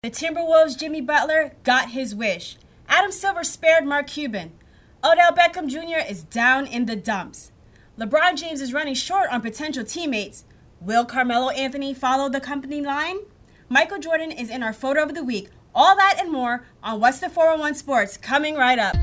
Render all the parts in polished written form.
The Timberwolves' Jimmy Butler got his wish. Adam Silver spared Mark Cuban. Odell Beckham Jr. is down in the dumps. LeBron James is running short on potential teammates. Will Carmelo Anthony follow the company line? Michael Jordan is in our photo of the week. All that and more on What's the 401 Sports, coming right up.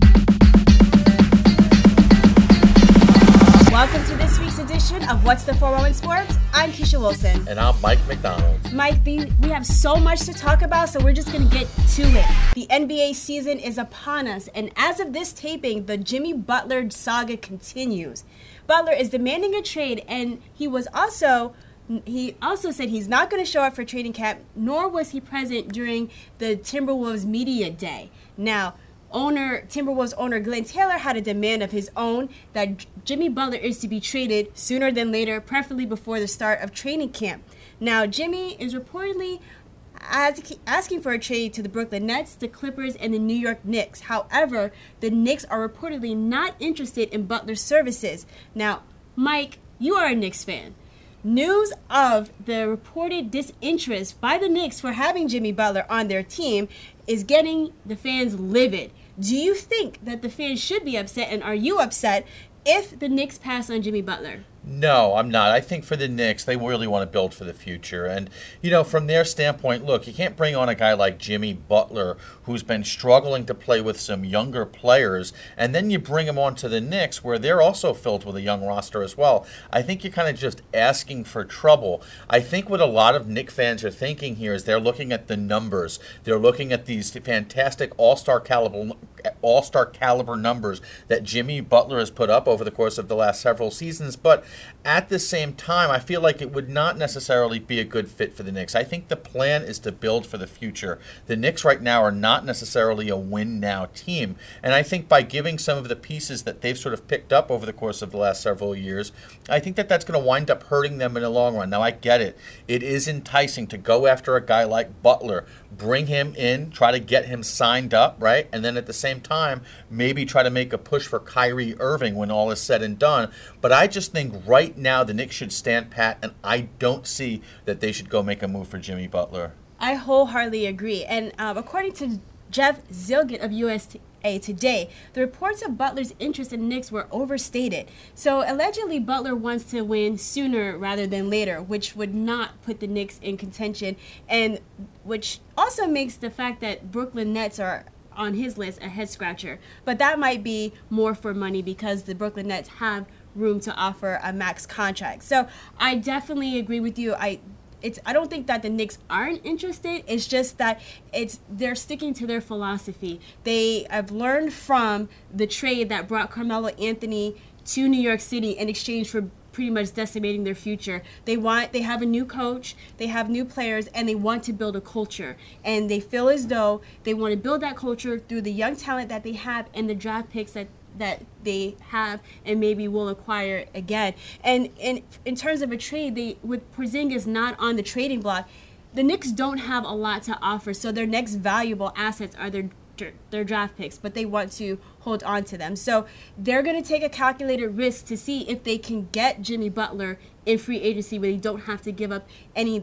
Welcome to this week's edition of What's the 401 Sports. I'm Keisha Wilson. And I'm Mike McDonald. Mike, we have so much to talk about, so we're just going to get to it. The NBA season is upon us, and as of this taping, the Jimmy Butler saga continues. Butler is demanding a trade, and he also said he's not going to show up for training camp, nor was he present during the Timberwolves media day. Now, Timberwolves owner Glenn Taylor had a demand of his own that Jimmy Butler is to be traded sooner than later, preferably before the start of training camp. Now, Jimmy is reportedly asking for a trade to the Brooklyn Nets, the Clippers, and the New York Knicks. However, the Knicks are reportedly not interested in Butler's services. Now, Mike, you are a Knicks fan. News of the reported disinterest by the Knicks for having Jimmy Butler on their team is getting the fans livid. Do you think that the fans should be upset, and are you upset if the Knicks pass on Jimmy Butler? No, I'm not. I think for the Knicks, they really want to build for the future. And, from their standpoint, look, you can't bring on a guy like Jimmy Butler, who's been struggling to play with some younger players, and then you bring him on to the Knicks, where they're also filled with a young roster as well. I think you're kind of just asking for trouble. I think what a lot of Knicks fans are thinking here is they're looking at the numbers. They're looking at these fantastic all-star caliber numbers that Jimmy Butler has put up over the course of the last several seasons, but at the same time, I feel like it would not necessarily be a good fit for the Knicks. I think the plan is to build for the future. The Knicks right now are not necessarily a win-now team, and I think by giving some of the pieces that they've sort of picked up over the course of the last several years, I think that that's going to wind up hurting them in the long run. Now, I get it. It is enticing to go after a guy like Butler, bring him in, try to get him signed up, right? And then at the same time, maybe try to make a push for Kyrie Irving when all is said and done. But I just think right now the Knicks should stand pat, and I don't see that they should go make a move for Jimmy Butler. I wholeheartedly agree. And according to Jeff Zilgett of USA Today, the reports of Butler's interest in the Knicks were overstated. So allegedly, Butler wants to win sooner rather than later, which would not put the Knicks in contention, and which also makes the fact that Brooklyn Nets are on his list a head scratcher. But that might be more for money because the Brooklyn Nets have room to offer a max contract. So I definitely agree with you. I don't think that the Knicks aren't interested. It's just that they're sticking to their philosophy. They have learned from the trade that brought Carmelo Anthony to New York City in exchange for pretty much decimating their future. They have a new coach, they have new players, and they want to build a culture. And they feel as though they want to build that culture through the young talent that they have and the draft picks that they have and maybe will acquire again. And in terms of a trade, with Porzingis not on the trading block, the Knicks don't have a lot to offer, so their next valuable assets are their draft picks, but they want to hold on to them. So they're going to take a calculated risk to see if they can get Jimmy Butler in free agency where they don't have to give up any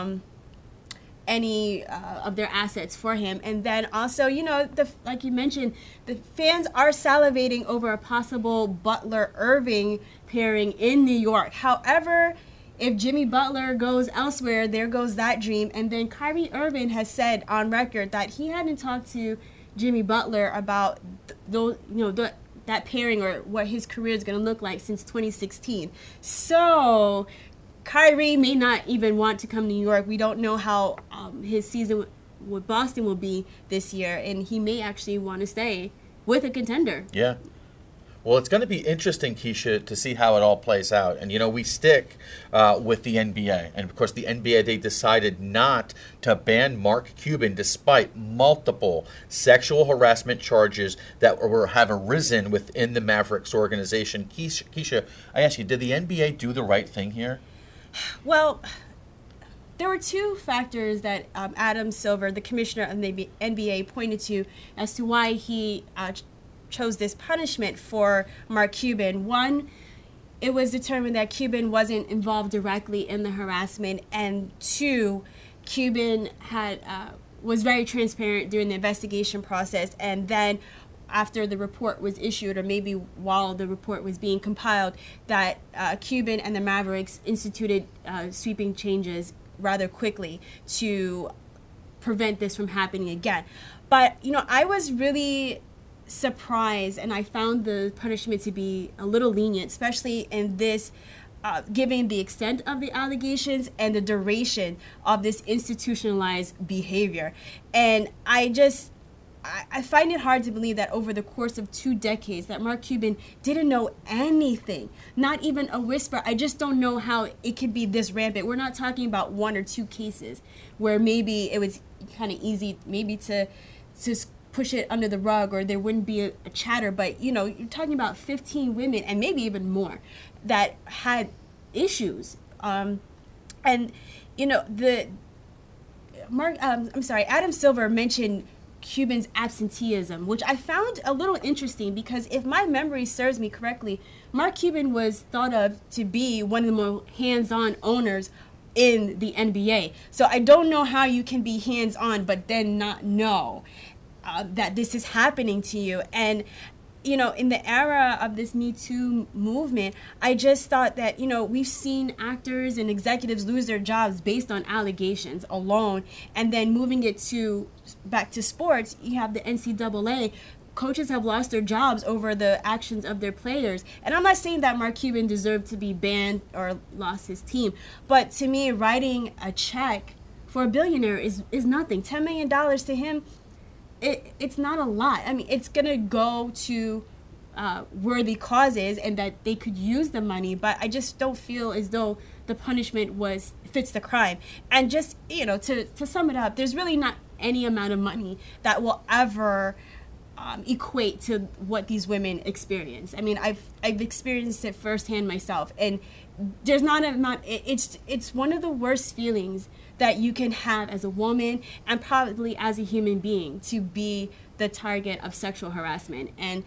of their assets for him. And then also, like you mentioned, the fans are salivating over a possible Butler-Irving pairing in New York. However, if Jimmy Butler goes elsewhere, there goes that dream. And then Kyrie Irving has said on record that he hadn't talked to Jimmy Butler about that pairing or what his career is going to look like since 2016. So Kyrie may not even want to come to New York. We don't know how his season with Boston will be this year, and he may actually want to stay with a contender. Yeah. Well, it's going to be interesting, Keisha, to see how it all plays out. And, we stick with the NBA. And, of course, the NBA, they decided not to ban Mark Cuban despite multiple sexual harassment charges that have arisen within the Mavericks organization. Keisha, I ask you, did the NBA do the right thing here? Well, there were two factors that Adam Silver, the commissioner of the NBA, pointed to as to why he chose this punishment for Mark Cuban. One, it was determined that Cuban wasn't involved directly in the harassment, and two, Cuban had was very transparent during the investigation process, and then after the report was issued, or maybe while the report was being compiled, that Cuban and the Mavericks instituted sweeping changes rather quickly to prevent this from happening again. But, I was really surprised, and I found the punishment to be a little lenient, especially in this, given the extent of the allegations and the duration of this institutionalized behavior. And I find it hard to believe that over the course of 2 decades that Mark Cuban didn't know anything, not even a whisper. I just don't know how it could be this rampant. We're not talking about 1 or 2 cases where maybe it was kind of easy maybe to push it under the rug, or there wouldn't be a chatter. But, you're talking about 15 women and maybe even more that had issues. Adam Silver mentioned Cuban's absenteeism, which I found a little interesting because if my memory serves me correctly, Mark Cuban was thought of to be one of the more hands-on owners in the NBA. So I don't know how you can be hands-on but then not know that this is happening to you. And in the era of this Me Too movement, I just thought that, we've seen actors and executives lose their jobs based on allegations alone. And then moving it back to sports, you have the NCAA. Coaches have lost their jobs over the actions of their players. And I'm not saying that Mark Cuban deserved to be banned or lost his team. But to me, writing a check for a billionaire is nothing. $10 million to him, it's not a lot. I mean, it's going to go to worthy causes and that they could use the money, but I just don't feel as though the punishment fits the crime. And just, to sum it up, there's really not any amount of money that will ever equate to what these women experience. I mean, I've experienced it firsthand myself, and there's not an amount. It's one of the worst feelings that you can have as a woman and probably as a human being, to be the target of sexual harassment. And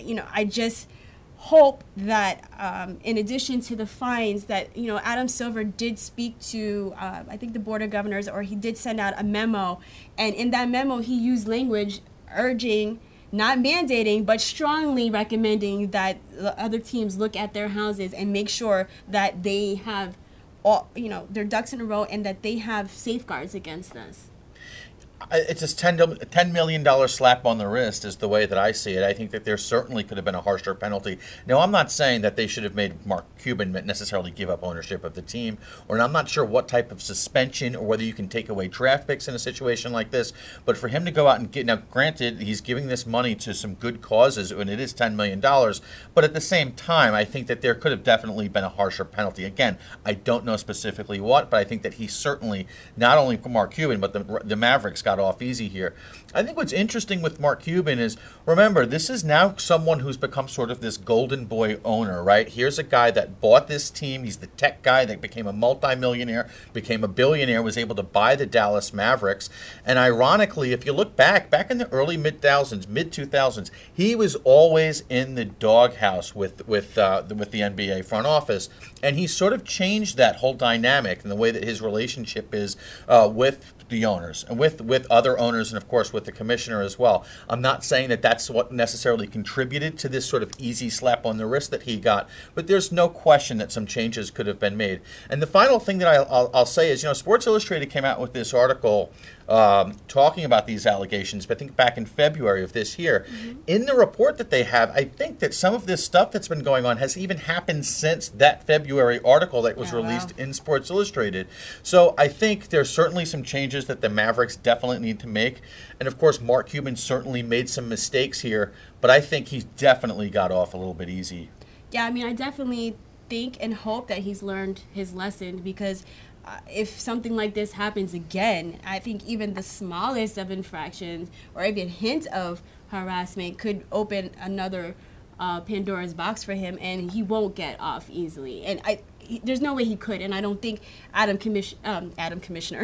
I just hope that in addition to the fines that Adam Silver did speak to I think the Board of Governors, or he did send out a memo, and in that memo he used language urging, not mandating, but strongly recommending that the other teams look at their houses and make sure that they have all, their ducks in a row, and that they have safeguards against this. It's a $10 million slap on the wrist is the way that I see it. I think that there certainly could have been a harsher penalty. Now, I'm not saying that they should have made Mark Cuban necessarily give up ownership of the team, or I'm not sure what type of suspension or whether you can take away draft picks in a situation like this. But for him to go out and now granted, he's giving this money to some good causes, and it is $10 million. But at the same time, I think that there could have definitely been a harsher penalty. Again, I don't know specifically what, but I think that he certainly, not only Mark Cuban, but the Mavericks got off easy here. I think what's interesting with Mark Cuban is, remember, this is now someone who's become sort of this golden boy owner, right? Here's a guy that bought this team. He's the tech guy that became a multimillionaire, became a billionaire, was able to buy the Dallas Mavericks. And ironically, if you look back in the early mid-2000s, he was always in the doghouse with the NBA front office. And he sort of changed that whole dynamic and the way that his relationship is with the owners and with other owners, and of course with the commissioner as well. I'm not saying that that's what necessarily contributed to this sort of easy slap on the wrist that he got, but there's no question that some changes could have been made. And the final thing that I'll say is, Sports Illustrated came out with this article talking about these allegations, but I think back in February of this year. Mm-hmm. In the report that they have, I think that some of this stuff that's been going on has even happened since that February article that was released in Sports Illustrated. So I think there's certainly some changes that the Mavericks definitely need to make. And of course, Mark Cuban certainly made some mistakes here, but I think he's definitely got off a little bit easy. Yeah, I mean, I definitely think and hope that he's learned his lesson, because if something like this happens again, I think even the smallest of infractions or even hint of harassment could open another Pandora's box for him, and he won't get off easily. And there's no way he could, and I don't think Commissioner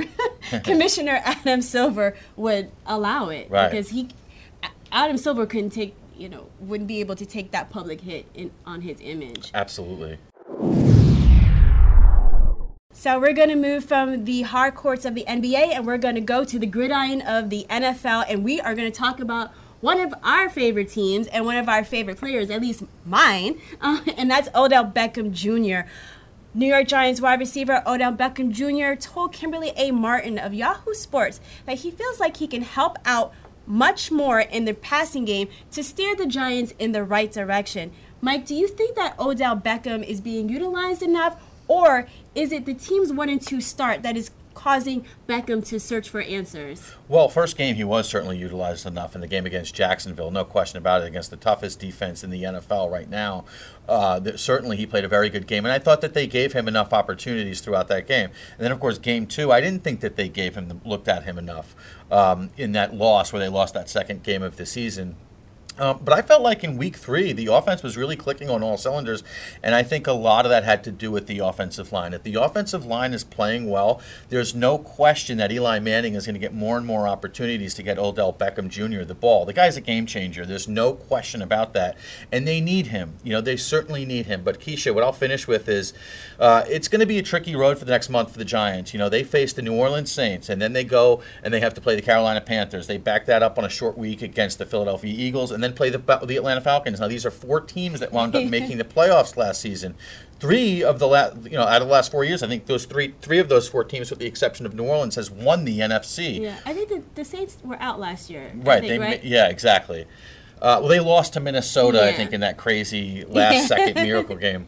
Adam Silver would allow it, right? Because Adam Silver wouldn't be able to take that public hit on his image. Absolutely. So we're going to move from the hard courts of the NBA and we're going to go to the gridiron of the NFL, and we are going to talk about one of our favorite teams and one of our favorite players, at least mine, and that's Odell Beckham Jr. New York Giants wide receiver Odell Beckham Jr. told Kimberly A. Martin of Yahoo Sports that he feels like he can help out much more in the passing game to steer the Giants in the right direction. Mike, do you think that Odell Beckham is being utilized enough, or is it the team's 1-2 start that is causing Beckham to search for answers? Well, first game he was certainly utilized enough in the game against Jacksonville, no question about it, against the toughest defense in the NFL right now. Certainly he played a very good game, and I thought that they gave him enough opportunities throughout that game. And then, of course, game 2, I didn't think that they looked at him enough in that loss where they lost that second game of the season. But I felt like in week 3, the offense was really clicking on all cylinders, and I think a lot of that had to do with the offensive line. If the offensive line is playing well, there's no question that Eli Manning is going to get more and more opportunities to get Odell Beckham Jr. the ball. The guy's a game changer. There's no question about that, and they need him. They certainly need him. But Keisha, what I'll finish with is it's going to be a tricky road for the next month for the Giants. They face the New Orleans Saints, and then they go and they have to play the Carolina Panthers. They back that up on a short week against the Philadelphia Eagles, and then play the Atlanta Falcons. Now, these are 4 teams that wound up making the playoffs last season. 3 of the out of the last 4 years, I think those three of those 4 teams, with the exception of New Orleans, has won the NFC. Yeah, I think the Saints were out last year. Right. Right? Yeah, exactly. Well, they lost to Minnesota, I think, in that crazy last-second miracle game.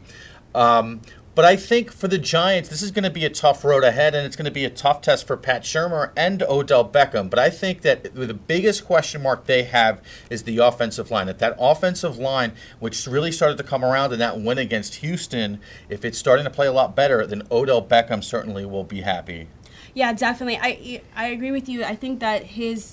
But I think for the Giants, this is going to be a tough road ahead, and it's going to be a tough test for Pat Shurmur and Odell Beckham. But I think that the biggest question mark they have is the offensive line. That offensive line, which really started to come around in that win against Houston, if it's starting to play a lot better, then Odell Beckham certainly will be happy. Yeah, definitely. I agree with you. I think that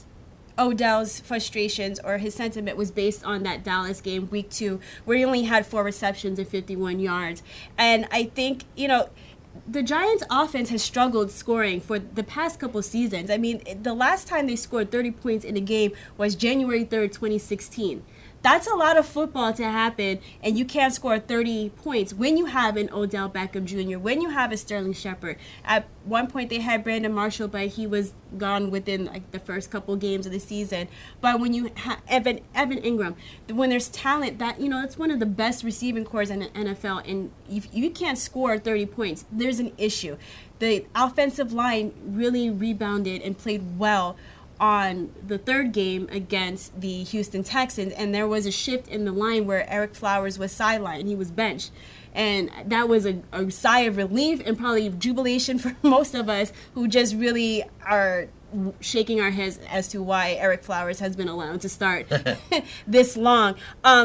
Odell's frustrations or his sentiment was based on that Dallas game, week 2, where he only had 4 receptions and 51 yards. And I think, the Giants' offense has struggled scoring for the past couple seasons. I mean, the last time they scored 30 points in a game was January 3rd, 2016. That's a lot of football to happen, and you can't score 30 points when you have an Odell Beckham Jr., when you have a Sterling Shepard. At one point, they had Brandon Marshall, but he was gone within the first couple games of the season. But when you have Evan Ingram, when there's talent, that's one of the best receiving corps in the NFL, and if you can't score 30 points, there's an issue. The offensive line really rebounded and played well on the 3rd game against the Houston Texans, and there was a shift in the line where Eric Flowers was sidelined. He was benched, and that was a sigh of relief and probably jubilation for most of us who just really are shaking our heads as to why Eric Flowers has been allowed to start this long.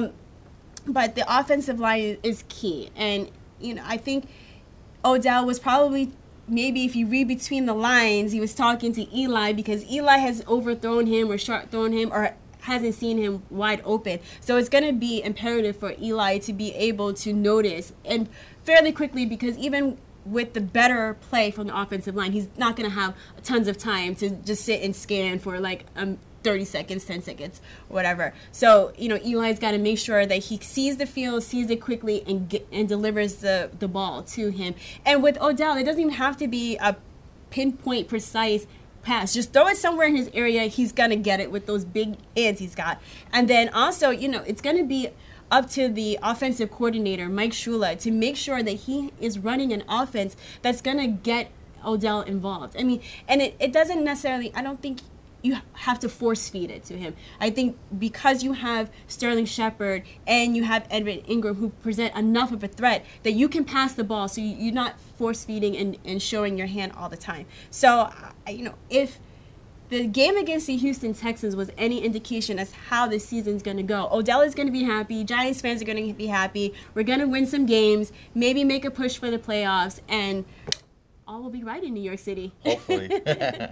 But the offensive line is key, and I think Odell was probably, maybe if you read between the lines, he was talking to Eli because Eli has overthrown him or short thrown him or hasn't seen him wide open. So it's going to be imperative for Eli to be able to notice and fairly quickly, because even with the better play from the offensive line, he's not going to have tons of time to just sit and scan for 30 seconds, 10 seconds, whatever. So, Eli's got to make sure that he sees the field, sees it quickly, and delivers the ball to him. And with Odell, it doesn't even have to be a pinpoint, precise pass. Just throw it somewhere in his area. He's going to get it with those big hands he's got. And then also, it's going to be up to the offensive coordinator, Mike Shula, to make sure that he is running an offense that's going to get Odell involved. I mean, and it doesn't necessarily, I don't think you have to force feed it to him. I think because you have Sterling Shepard and you have Evan Ingram, who present enough of a threat that you can pass the ball, so you're not force feeding and showing your hand all the time. So, if the game against the Houston Texans was any indication as how the season's going to go, Odell is going to be happy, Giants fans are going to be happy, we're going to win some games, maybe make a push for the playoffs, and all will be right in New York City. Hopefully.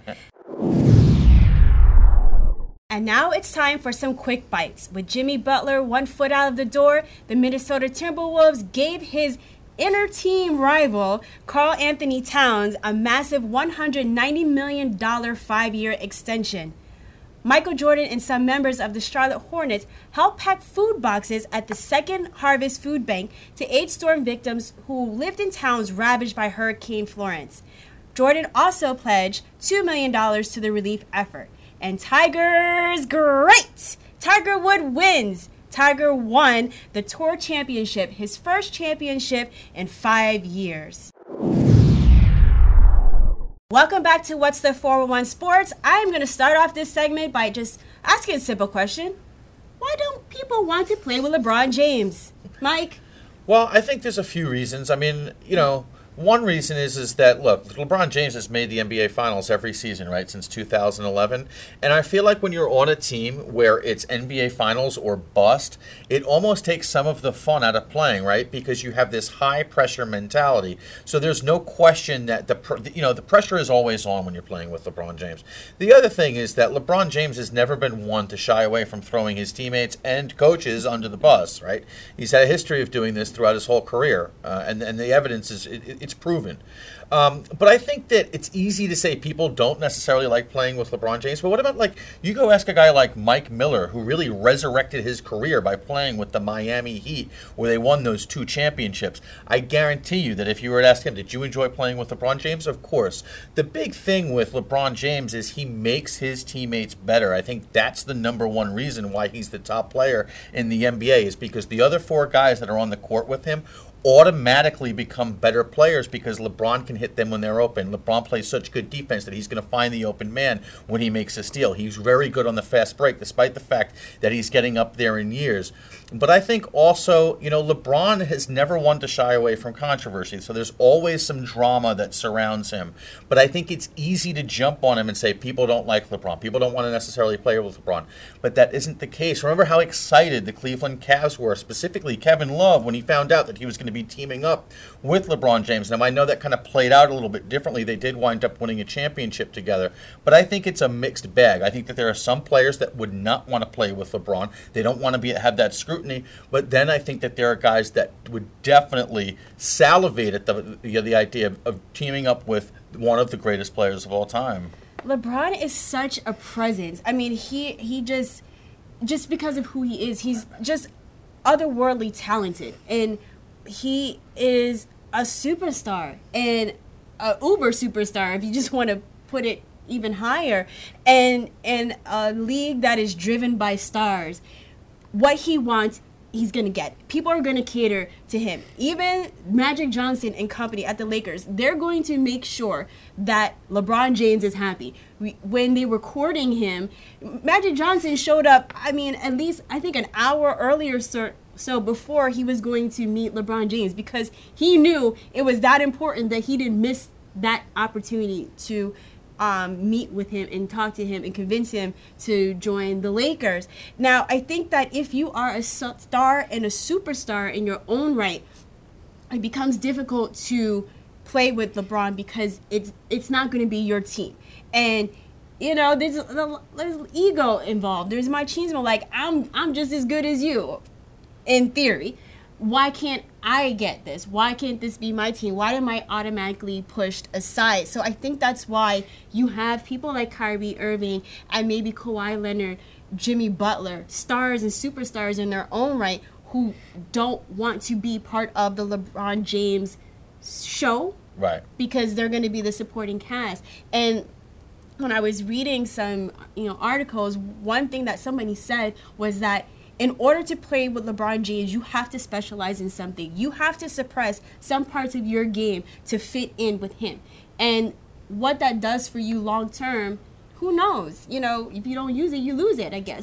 And now it's time for some quick bites. With Jimmy Butler 1 foot out of the door, the Minnesota Timberwolves gave his inner team rival, Karl Anthony Towns, a massive $190 million 5-year extension. Michael Jordan and some members of the Charlotte Hornets helped pack food boxes at the Second Harvest Food Bank to aid storm victims who lived in towns ravaged by Hurricane Florence. Jordan also pledged $2 million to the relief effort. And Tiger's great! Tiger Woods wins! Tiger won the Tour Championship, his first championship in 5 years. Welcome back to What's the 411 Sports. I'm going to start off this segment by just asking a simple question. Why don't people want to play with LeBron James? Mike? Well, I think there's a few reasons. I mean, one reason is that, look, LeBron James has made the NBA Finals every season, right, since 2011. And I feel like when you're on a team where it's NBA Finals or bust, it almost takes some of the fun out of playing, right, because you have this high-pressure mentality. So there's no question that the pressure is always on when you're playing with LeBron James. The other thing is that LeBron James has never been one to shy away from throwing his teammates and coaches under the bus, right? He's had a history of doing this throughout his whole career, and the evidence is it's proven. But I think that it's easy to say people don't necessarily like playing with LeBron James. But what about, like, you go ask a guy like Mike Miller, who really resurrected his career by playing with the Miami Heat, where they won those 2 championships. I guarantee you that if you were to ask him, did you enjoy playing with LeBron James? Of course. The big thing with LeBron James is he makes his teammates better. I think that's the number one reason why he's the top player in the NBA, is because the other 4 guys that are on the court with him automatically become better players because LeBron can hit them when they're open. LeBron plays such good defense that he's going to find the open man when he makes a steal. He's very good on the fast break, despite the fact that he's getting up there in years. But I think also, LeBron has never wanted to shy away from controversy, so there's always some drama that surrounds him. But I think it's easy to jump on him and say people don't like LeBron. People don't want to necessarily play with LeBron. But that isn't the case. Remember how excited the Cleveland Cavs were, specifically Kevin Love, when he found out that he was going to be teaming up with LeBron James. Now, I know that kind of played out a little bit differently. They did wind up winning a championship together. But I think it's a mixed bag. I think that there are some players that would not want to play with LeBron. They don't want to have that scrutiny. But then I think that there are guys that would definitely salivate at the idea of teaming up with one of the greatest players of all time. LeBron is such a presence. I mean, he just because of who he is, he's just otherworldly talented. And he is a superstar, and a uber superstar, if you just want to put it even higher, and in a league that is driven by stars. What he wants, he's going to get. People are going to cater to him. Even Magic Johnson and company at the Lakers, they're going to make sure that LeBron James is happy. When they were courting him, Magic Johnson showed up, at least, I think, an hour earlier, so before he was going to meet LeBron James, because he knew it was that important that he didn't miss that opportunity to meet with him and talk to him and convince him to join the Lakers. Now, I think that if you are a star and a superstar in your own right, it becomes difficult to play with LeBron because it's not going to be your team. And there's ego involved. There's machismo, like I'm just as good as you, in theory. Why can't I get this? Why can't this be my team? Why am I automatically pushed aside? So I think that's why you have people like Kyrie Irving and maybe Kawhi Leonard, Jimmy Butler, stars and superstars in their own right, who don't want to be part of the LeBron James show. Right. Because they're going to be the supporting cast. And when I was reading some, articles, one thing that somebody said was that in order to play with LeBron James, you have to specialize in something. You have to suppress some parts of your game to fit in with him. And what that does for you long term, who knows? If you don't use it, you lose it, I guess.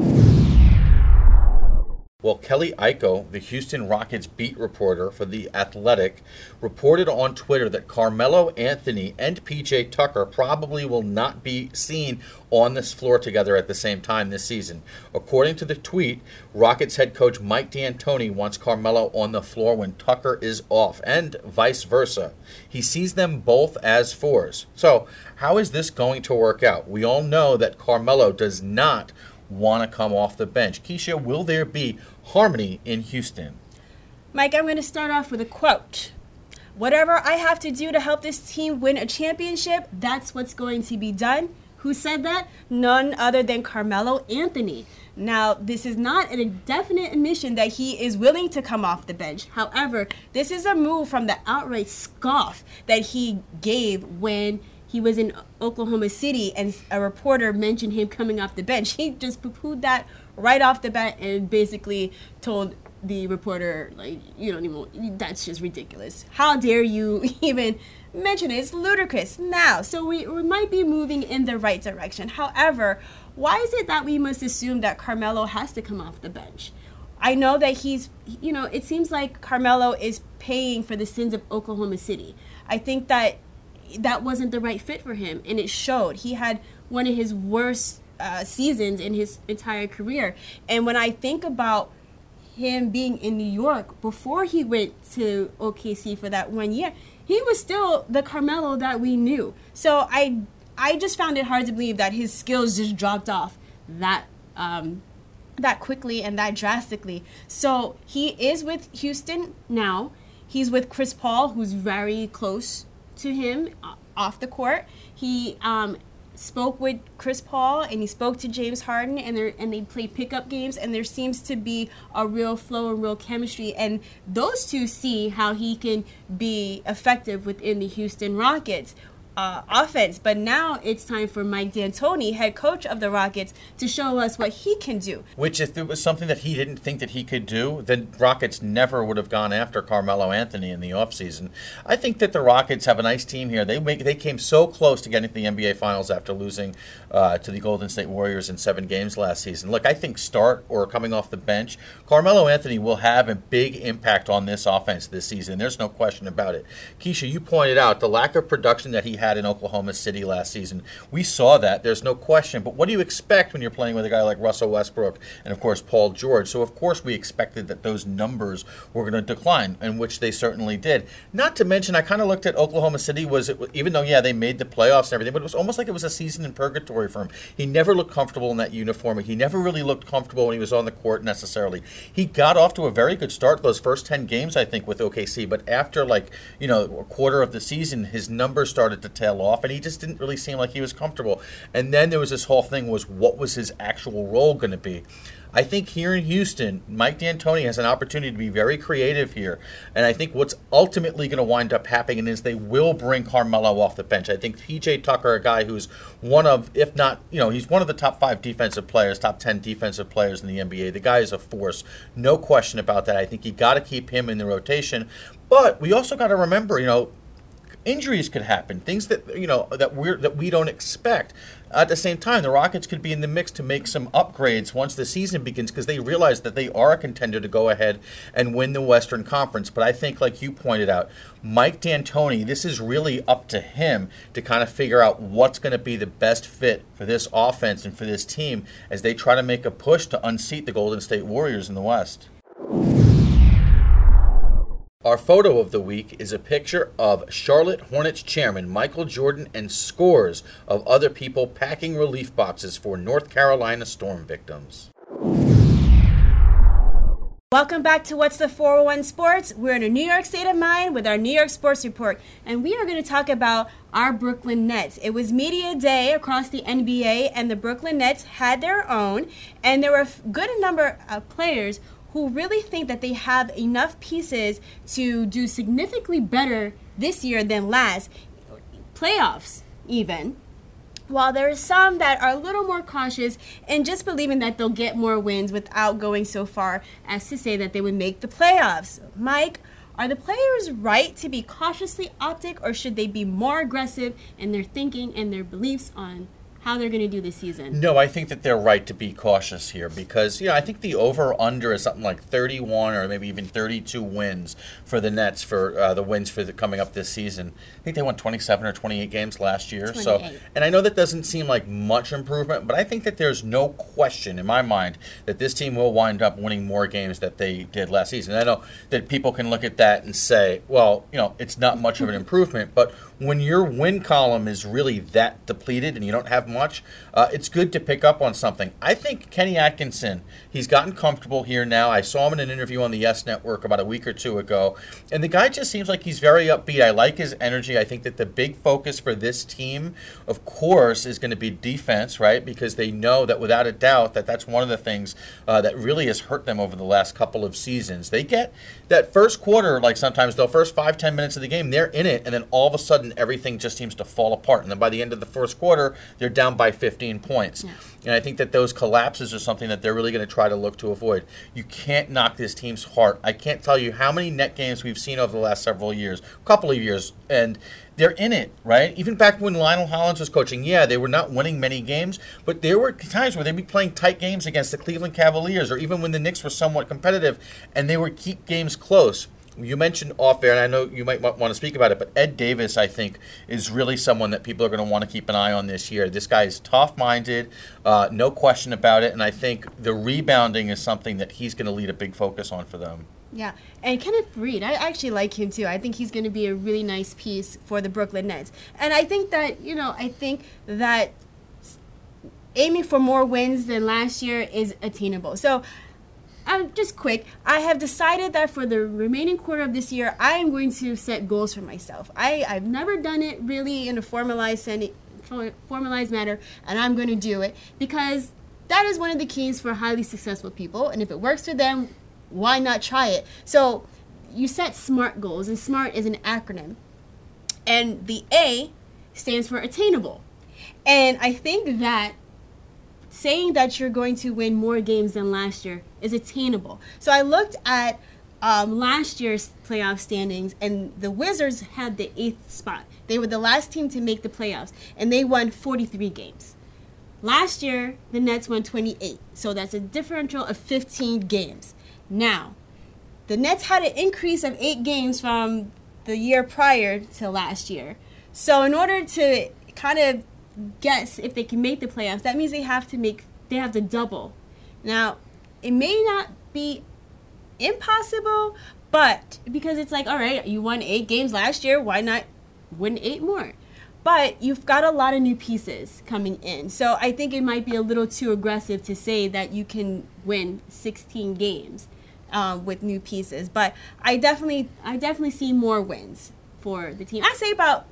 Well, Kelly Iko, the Houston Rockets beat reporter for The Athletic, reported on Twitter that Carmelo Anthony and PJ Tucker probably will not be seen on this floor together at the same time this season. According to the tweet, Rockets head coach Mike D'Antoni wants Carmelo on the floor when Tucker is off, and vice versa. He sees them both as fours. So, how is this going to work out? We all know that Carmelo does not want to come off the bench. Keisha, will there be harmony in Houston? Mike, I'm going to start off with a quote. Whatever I have to do to help this team win a championship, that's what's going to be done. Who said that? None other than Carmelo Anthony. Now, this is not a definite admission that he is willing to come off the bench. However, this is a move from the outright scoff that he gave when he was in Oklahoma City and a reporter mentioned him coming off the bench. He just poo-pooed that right off the bat and basically told the reporter, like, you don't even, that's just ridiculous. How dare you even mention it? It's ludicrous now. So we might be moving in the right direction. However, why is it that we must assume that Carmelo has to come off the bench? I know that he's, it seems like Carmelo is paying for the sins of Oklahoma City. I think that wasn't the right fit for him, and it showed. He had one of his worst seasons in his entire career. And when I think about him being in New York before he went to OKC for that 1 year, he was still the Carmelo that we knew. So I just found it hard to believe that his skills just dropped off that quickly and that drastically. So he is with Houston now. He's with Chris Paul, who's very close to him off the court. He spoke with Chris Paul and he spoke to James Harden, and they played pickup games, and there seems to be a real flow and real chemistry, and those two see how he can be effective within the Houston Rockets offense. But now it's time for Mike D'Antoni, head coach of the Rockets, to show us what he can do. Which, if it was something that he didn't think that he could do, then Rockets never would have gone after Carmelo Anthony in the offseason. I think that the Rockets have a nice team here. They came so close to getting to the NBA Finals after losing to the Golden State Warriors in 7 games last season. Look, I think start or coming off the bench, Carmelo Anthony will have a big impact on this offense this season. There's no question about it. Keisha, you pointed out the lack of production that he had in Oklahoma City last season. We saw that. There's no question. But what do you expect when you're playing with a guy like Russell Westbrook and, of course, Paul George? So, of course, we expected that those numbers were going to decline, and which they certainly did. Not to mention, I kind of looked at Oklahoma City, even though, yeah, they made the playoffs and everything, but it was almost like it was a season in purgatory for him. He never looked comfortable in that uniform. He never really looked comfortable when he was on the court necessarily. He got off to a very good start those first 10 games, I think, with OKC, but after, a quarter of the season, his numbers started to tail off, and he just didn't really seem like he was comfortable. And then there was this whole thing was, what was his actual role going to be? I think here in Houston, Mike D'Antoni has an opportunity to be very creative here. And I think what's ultimately going to wind up happening is they will bring Carmelo off the bench. I think P.J. Tucker, a guy who's one of, if not, he's one of the top 5 defensive players, top 10 defensive players in the NBA. The guy is a force. No question about that. I think you got to keep him in the rotation. But we also got to remember, injuries could happen, things that that we don't expect. At the same time, the Rockets could be in the mix to make some upgrades once the season begins, because they realize that they are a contender to go ahead and win the Western Conference. But I think, like you pointed out, Mike D'Antoni, this is really up to him to kind of figure out what's going to be the best fit for this offense and for this team as they try to make a push to unseat the Golden State Warriors in the West. Our photo of the week is a picture of Charlotte Hornets chairman Michael Jordan and scores of other people packing relief boxes for North Carolina storm victims. Welcome back to What's the 401 Sports. We're in a New York state of mind with our New York Sports Report, and we are going to talk about our Brooklyn Nets. It was media day across the NBA, and the Brooklyn Nets had their own, and there were a good number of players who really think that they have enough pieces to do significantly better this year than last, playoffs even. While there are some that are a little more cautious and just believing that they'll get more wins without going so far as to say that they would make the playoffs. Mike, are the players right to be cautiously optimistic, or should they be more aggressive in their thinking and their beliefs on how they're going to do this season? No, I think that they're right to be cautious here because, I think the over-under is something like 31 or maybe even 32 wins for the Nets for the wins for coming up this season. I think they won 27 or 28 games last year. 28. And I know that doesn't seem like much improvement, but I think that there's no question in my mind that this team will wind up winning more games than they did last season. I know that people can look at that and say, well, it's not much of an improvement, but when your win column is really that depleted and you don't have much, it's good to pick up on something. I think Kenny Atkinson, he's gotten comfortable here now. I saw him in an interview on the Yes Network about a week or two ago, and the guy just seems like he's very upbeat. I like his energy. I think that the big focus for this team, of course, is going to be defense, right? Because they know that without a doubt that's one of the things that really has hurt them over the last couple of seasons. They get that first quarter, like sometimes the first 5-10 minutes of the game, they're in it, and then all of a sudden everything just seems to fall apart. And then by the end of the first quarter, they're down by 15 points. Yeah. And I think that those collapses are something that they're really going to try to look to avoid. You can't knock this team's heart. I can't tell you how many net games we've seen over the last several years, couple of years, and they're in it, right? Even back when Lionel Hollins was coaching, yeah, they were not winning many games, but there were times where they'd be playing tight games against the Cleveland Cavaliers, or even when the Knicks were somewhat competitive, and they would keep games close. You mentioned off air, and I know you might want to speak about it, but Ed Davis, I think, is really someone that people are going to want to keep an eye on this year. This guy is tough-minded, no question about it, and I think the rebounding is something that he's going to lead a big focus on for them. Yeah, and Kenneth Faried, I actually like him too. I think he's going to be a really nice piece for the Brooklyn Nets. And I think that, aiming for more wins than last year is attainable. So, just quick, I have decided that for the remaining quarter of this year, I am going to set goals for myself. I've never done it really in a formalized manner, and I'm going to do it because that is one of the keys for highly successful people. And if it works for them, why not try it? So you set SMART goals, and SMART is an acronym. And the A stands for attainable. And I think that saying that you're going to win more games than last year is attainable. So I looked at last year's playoff standings, and the Wizards had the 8th spot. They were the last team to make the playoffs, and they won 43 games. Last year, the Nets won 28, so that's a differential of 15 games. Now, the Nets had an increase of 8 games from the year prior to last year. So in order to kind of guess if they can make the playoffs, that means they have to double. Now, it may not be impossible, but because it's like, all right, you won 8 games last year, why not win 8 more? But you've got a lot of new pieces coming in. So I think it might be a little too aggressive to say that you can win 16 games with new pieces. But I definitely see more wins for the team. I say about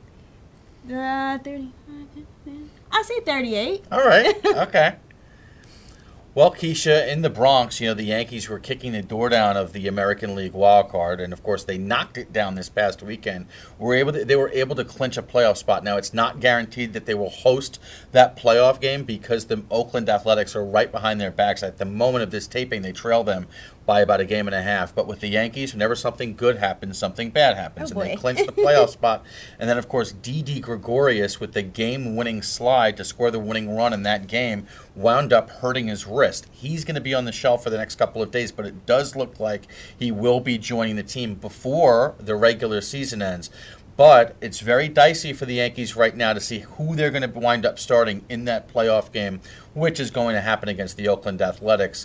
30. I'll say 38. All right. Okay. Well, Keisha, in the Bronx, the Yankees were kicking the door down of the American League wild card, and of course they knocked it down this past weekend. They were able to clinch a playoff spot. Now, it's not guaranteed that they will host that playoff game because the Oakland Athletics are right behind their backs. At the moment of this taping, they trail them by about a game and a half. But with the Yankees, whenever something good happens, something bad happens. Oh, and they clinched the playoff spot. And then, of course, Didi Gregorius with the game-winning slide to score the winning run in that game wound up hurting his wrist. He's going to be on the shelf for the next couple of days, but it does look like he will be joining the team before the regular season ends. But it's very dicey for the Yankees right now to see who they're going to wind up starting in that playoff game, which is going to happen against the Oakland Athletics.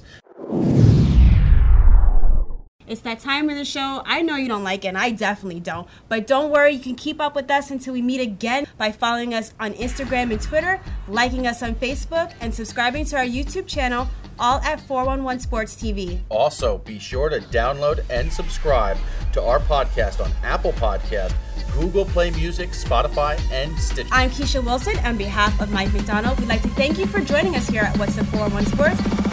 It's that time of the show. I know you don't like it, and I definitely don't. But don't worry, you can keep up with us until we meet again by following us on Instagram and Twitter, liking us on Facebook, and subscribing to our YouTube channel, all at 411 Sports TV. Also, be sure to download and subscribe to our podcast on Apple Podcast, Google Play Music, Spotify, and Stitcher. I'm Keisha Wilson. On behalf of Mike McDonald, we'd like to thank you for joining us here at What's the 411 Sports.